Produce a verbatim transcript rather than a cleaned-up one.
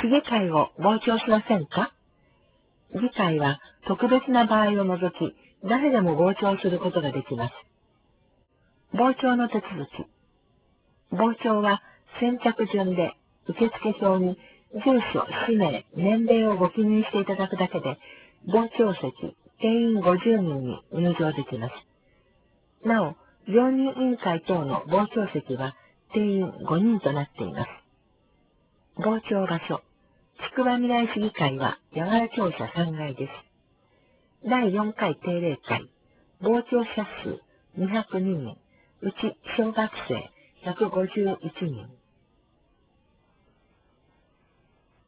市議会を傍聴しませんか？議会は特別な場合を除き、誰でも傍聴することができます。傍聴の手続き。傍聴は先着順で、受付票に住所、氏名、年齢をご記入していただくだけで、傍聴席、定員ごじゅうにんに入場できます。なお、常任委員会等の傍聴席は定員ごにんとなっています。傍聴場所。つくばみらい市議会は八柄庁舎さんがいです。だいよんかい定例会。傍聴者数にひゃくににん、うち小学生ひゃくごじゅういちにん。